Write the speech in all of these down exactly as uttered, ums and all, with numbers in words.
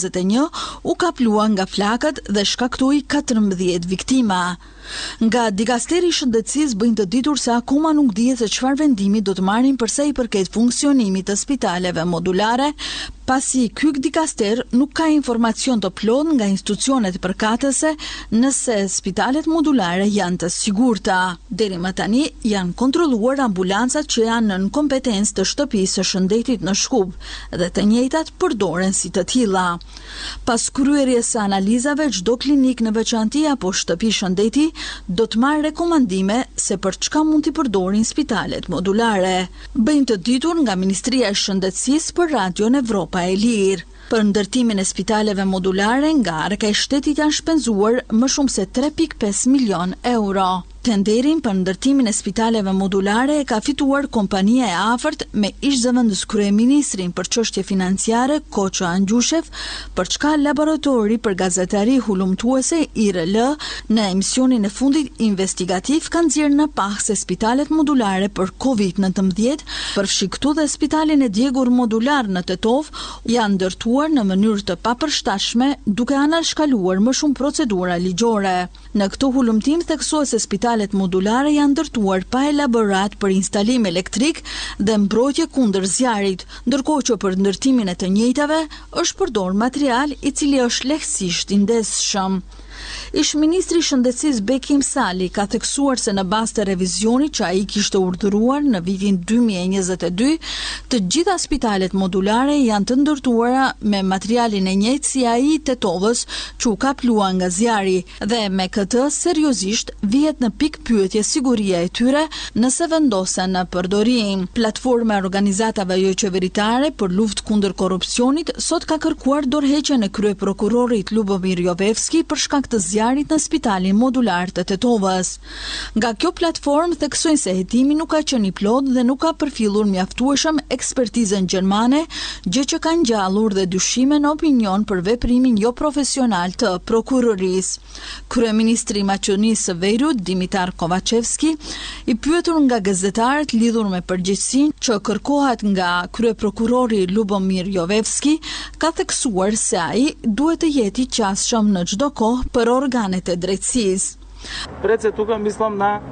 e një u kaplua nga flakët dhe shkaktoi katërmbëdhjetë viktima. Nga Dikasteri i Shëndetësisë bëjnë të ditur se akoma nuk dihet se çfarë vendimi do të marrin për sa i përket funksionimit të spitaleve modulare, pasi ky dikaster nuk ka informacion të plot nga institucionet përkatëse nëse spitalet modulare janë të sigurta. Deri më tani janë kontrolluar ambulancat që janë në kompetencë të shtëpisë së shëndetit në Shkup dhe të njëjtat përdoren si të tilla. Pas kryerjes së analizave, çdo klinik në veçanti apo shtëpi shëndeti do të marrë rekomandime se për çka mund t'i përdorin spitalet modulare. Bëjmë të ditur nga Ministria e Shëndetësisë për Radion Evropa e Lirë. Për ndërtimin e spitaleve modulare nga arka e shtetit janë shpenzuar më shumë se tre pikë pesë milion euro. Tenderin për ndërtimin e spitaleve modulare e ka fituar kompania e afërt me ish-zëvendës kryeministrin për çështje financiare Koço Angjushev, për çka laboratori për gazetari hulumtuese I R L në emisionin e fundit investigativ kanë nxjerrë në pah se spitalet modulare për kovid nëntëmbëdhjetë, përfshi këtu dhe spitalin e djegur modular në Tetov, janë ndërtuar në mënyrë të papërshtatshme duke anashkaluar më shumë procedura ligjore. Në këtë hulumtim theksohet se spitalet modulare janë ndërtuar pa elaborat për instalim elektrik dhe mbrojtje kundër zjarrit, ndërkohë që për ndërtimin e të njëjtave është përdor material I cili është lehtësisht I ndesshëm. Ish-ministri I Shëndetësisë Bekim Sali ka theksuar se në bazë të revizionit që ai kishte urdhëruar në vitin dy mijë e njëzet e dy, të gjitha spitalet modulare janë të ndërtuara me materialin e njëjtë si ai I Tetovës, që u kaplua nga zjarri, dhe me këtë seriozisht vihet në pikë pyetje siguria e tyre nëse vendosen në përdorim. Platforma e organizatave jo qeveritare për luftë kundër korrupsionit sot ka kërkuar dorëheqjen e kryeprokurorit Lubomir Jovevski për shkak të zjarrit në spitalin modular të Tetovës. Nga kjo platformë theksojnë se hetimi nuk ka qenë I plot dhe nuk ka përfillur mjaftueshëm ekspertizën gjermane, gjë që ka ngjallur dhe dyshime në opinion për veprimin jo profesional të prokurorisë. Kryeministri I Maqedonisë së Veriut, Dimitar Kovacevski, I pyetur nga gazetarët lidhur me përgjegjësinë që kërkohet nga kryeprokurori Lubomir Jovevski, ka theksuar se ai duhet të jetë I qasshëm në çdo kohë për organet e drejtësisë. Пред се тука мислам на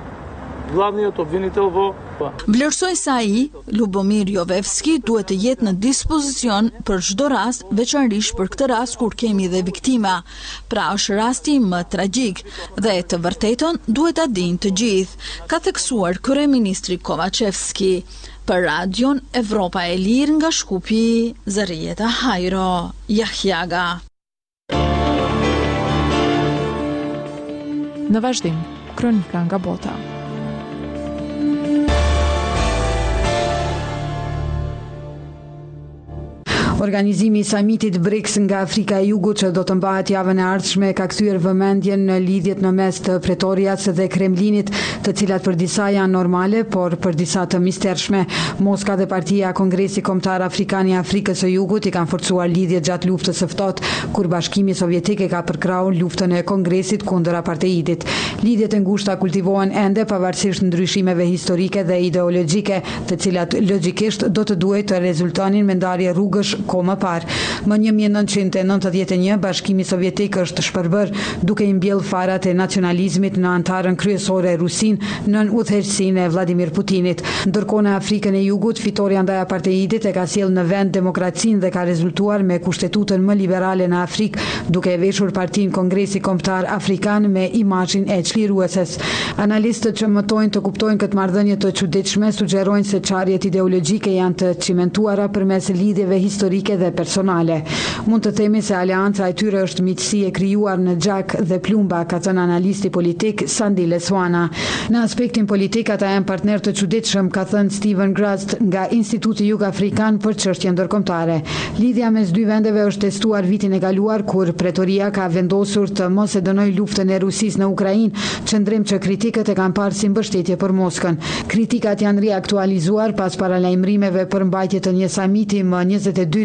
главниот обвинител во Vlerësoj se ai, Lubomir Jovevski, duhet të jetë në dispozicion për çdo rast, veçanërisht për këtë rast kur kemi dhe viktima. Pra është rasti më tragjik dhe të vërtetën duhet ta dinë të gjithë, ka theksuar kryeministri Kovacevski. Për Radion Evropa e Lirë nga Shkupi, Zarieta Hajro, Jahjaga. Në vazhdim, kronika nga bota. Organizimi I samitit BRICS nga Afrika e Jugut që do të mbahet javën e ardhshme ka kthyer vëmendjen në lidhjet në mes të Pretorias dhe Kremlinit, të cilat për disa janë normale, por për disa të mistershme. Moska dhe Partia Kongresi Kombëtar Afrikan I Afrikës së Jugut I kanë forcuar lidhjet gjatë luftës së ftohtë, kur Bashkimi Sovjetik e ka përkrahur luftën e Kongresit kundër apartheidit. Lidhjet e ngushta kultivohen ende pavarësisht ndryshimeve historike dhe ideologjike, të cilat logjikisht do të duhet të rezultonin me ndarje rrugësh kohë më parë. Më një mijë e nëntëqind e nëntëdhjetë e një, Bashkimi Sovjetik është shpërbër duke I mbjellë farat e nacionalizmit në antarën kryesore Rusin nën udhëheqësinë e Vladimir Putinit. Ndërkohë në Afrikën e Jugut, fitoria ndaj apartheidit e ka sjellë në vend demokracinë dhe ka rezultuar me kushtetutën më liberale në Afrikë, duke e veshur Partinë Kongresi Kombëtar Afrikan me imazhin e çlirueses. Analistët që mëtojnë të kuptojnë këtë marrëdhënie të çuditshme sugjerojnë se çarjet ideologjike janë të cimentuara përmes lidhjeve historike dhe personale. Mund të themi se aleanca e tyre është miqësi e krijuar në gjak dhe plumba, ka thënë analisti politik Sandile Swana. Në aspektin politik ata janë partner të çuditshëm, ka thënë Steven Grast nga Instituti Jug Afrikan për çështje ndërkombëtare. Lidhja mes dy vendeve është testuar vitin e kaluar kur Pretoria ka vendosur të mos e dënojë luftën e Rusisë në Ukrainë, qëndrim që kritikët e kanë parë si mbështetje për Moskën. Kritikat janë riaktualizuar pas paralajmërimeve për mbajtje të një samiti më njëzet e dy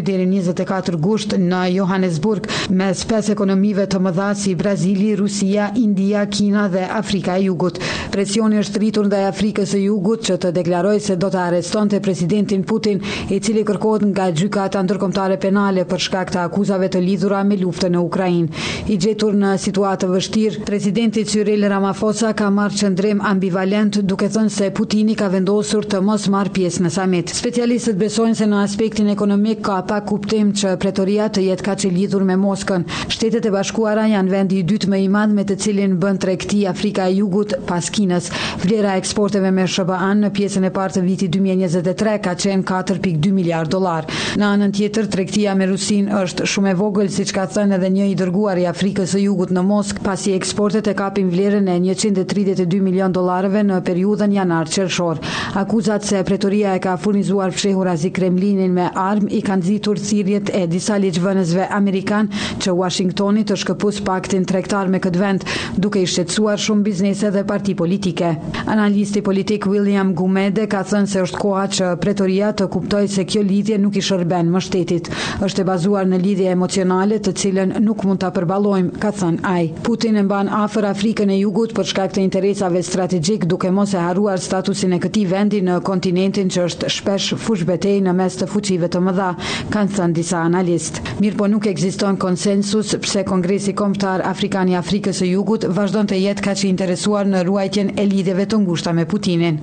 deri njëzet e katër gusht në Johannesburg mes pesë ekonomive të mëdha si Brazili, Rusia, India, Kina dhe Afrika e Jugut. Presioni është rritur ndaj Afrikës së Jugut që të deklarojë se do të arrestonte presidentin Putin, i cili kërkohet nga gjykata ndërkombëtare penale për shkak të akuzave të lidhura me luftën në Ukrainë. I gjetur në situatë të vështirë, presidenti Cyril Ramaphosa ka marrë qëndrim ambivalent duke thënë se Putini ka vendosur të mos marrë pjesë në samit. Specialistët besojnë se në aspektin ekonomik ka pak kuptim që pretoria të jetë kaq e lidhur me Moskën. Shtetet e Bashkuara janë vendi i dytë më i madh me të cilin bën tregti Afrika e Jugut pas Kinës. Vlera e eksporteve me S B A-n në pjesën e parë të vitit dy mijë e njëzet e tre ka qenë katër pikë dy miliard dollar. Në anën tjetër, tregtia me Rusinë është shumë e vogël, siç ka thënë edhe një i dërguar i Afrikës së Jugut në Moskë, pasi eksportet e kapin vlerën e njëqind e tridhjetë e dy milion dollarëve në periudhën janar-qershor. Akuzat se pretoria e ka furnizuar fshehura si Kremlinin me armë i kanë nxitur thirrjet e disa ligjvënësve amerikan që Washingtoni të shkëpus paktin tregtar me këtë vend, duke i shqetësuar shumë biznese dhe parti politike. Analisti politik William Gumede ka thënë se është koha që pretoria të kuptojë se kjo lidhje nuk i shërben më shtetit. Është e bazuar në lidhje emocionale të cilën nuk mund ta përballojmë, ka thënë ai. Putin e mban afër Afrikën e Jugut për shkak të interesave strategjik, duke mos e harruar statusin e këtij vendi në kontinentin që është shpesh fush betejë në mes të fuqive të mëdha, kanë thënë disa analistë. Mirë po nuk ekziston konsensus pse Kongresi Kombëtar Afrikan i Afrikës së Jugut vazhdon të jetë kaq i interesuar në ruajtjen e lidhjeve të ngushta me Putinin.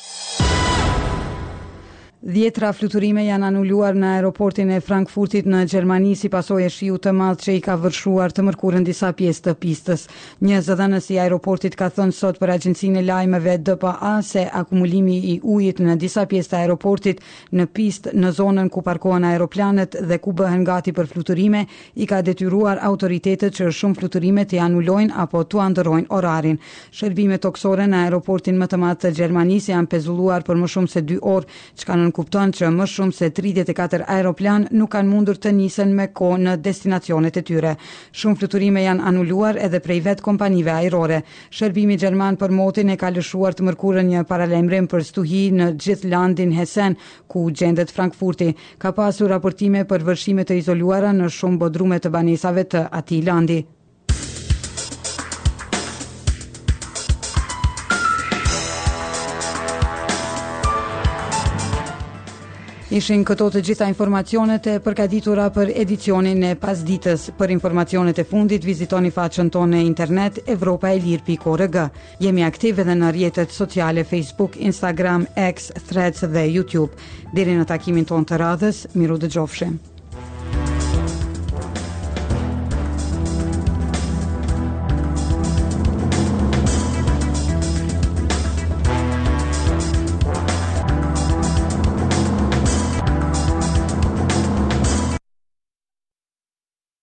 Dhjetra fluturime janë anuluar në aeroportin e Frankfurtit në Gjermani si pasojë e shiut të madh që i ka vërshuar të mërkurën disa pjesë të pistës. Një zëdhënës i aeroportit ka thënë sot për agjencinë e lajmeve D P A se akumulimi i ujit në disa pjesë të aeroportit në pistë në zonën ku parkohen aeroplanet dhe ku bëhen gati për fluturime i ka detyruar autoritetet që shumë fluturime të anulojnë apo të ndërrojnë orarin. Shërbimet toksore në aeroportin më të madh të Gjermanisë janë pezulluar për më shumë se dy orë, çka në kupton që më shumë se tridhjetë e katër aeroplan nuk kanë mundur të nisen me kohë në destinacionet e tyre. Shumë fluturime janë anuluar edhe prej vetë kompanive ajrore. Shërbimi gjerman për motin e ka lëshuar të mërkurën një paralajmërim për stuhi në gjithë landin Hessen, ku gjendet Frankfurti. Ka pasur raportime për vërshime të izoluara në shumë bodrume të banesave të atij landi. Ishin këto të gjitha informacionet e përgatitura për edicionin e pasditës. Për informacionet e fundit, vizitoni faqen tonë në internet evropa e lir pikë org. Jemi aktiv edhe në rrjetet sociale Facebook, Instagram, X, Threads dhe YouTube. Deri në takimin tonë të radhës, miru dëgjofshim.